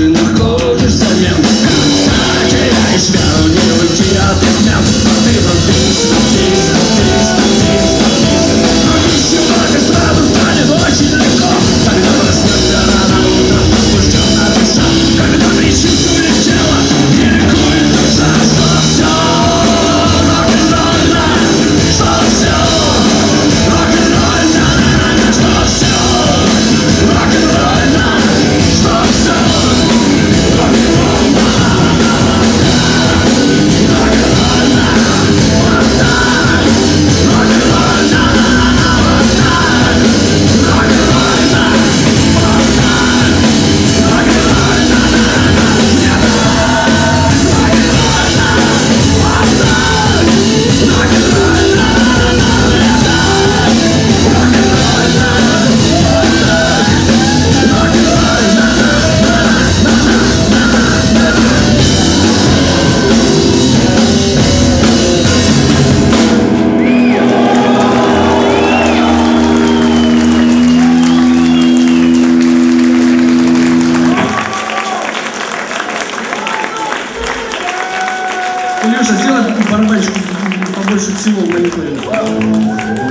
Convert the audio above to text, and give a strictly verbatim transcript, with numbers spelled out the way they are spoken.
ты находишь взамен. Когда теряешь веру, не уйти от измен. Ты врубись, врубись, врубись, врубись, врубись. Врубись немного, сразу станет очень легко. Когда проснется рано утром, возбуждена душа. Когда причувствует тело, не ликует душа. Что все рок-н-ролльно, что все рок-н-ролльно, что все рок-н-ролльно, что все рок-н-ролльно, рок-н-ролльно, вот так, рок-н-ролльно, вот так, рок-н-ролльно, вот так, рок-н-ролльно, мне так, рок-н-ролльно, вот так, рок-н-ролльно, мне так, рок-н-ролльно, вот так, рок-н-ролльно. Илюша, сделай барабанчику побольше всего в мониторе.